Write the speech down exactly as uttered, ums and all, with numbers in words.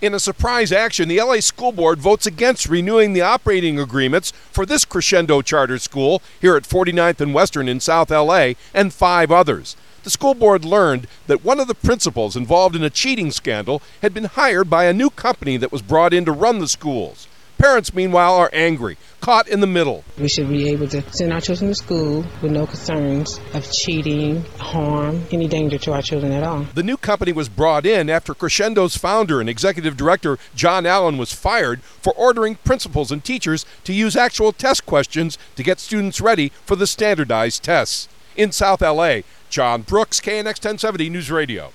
In a surprise action, the L A School Board votes against renewing the operating agreements for this Crescendo Charter School here at forty-ninth and Western in South L A and five others. The school board learned that one of the principals involved in a cheating scandal had been hired by a new company that was brought in to run the schools. Parents, meanwhile, are angry, caught in the middle. We should be able to send our children to school with no concerns of cheating, harm, any danger to our children at all. The new company was brought in after Crescendo's founder and executive director, John Allen, was fired for ordering principals and teachers to use actual test questions to get students ready for the standardized tests. In South L A, John Brooks, K N X ten seventy News Radio.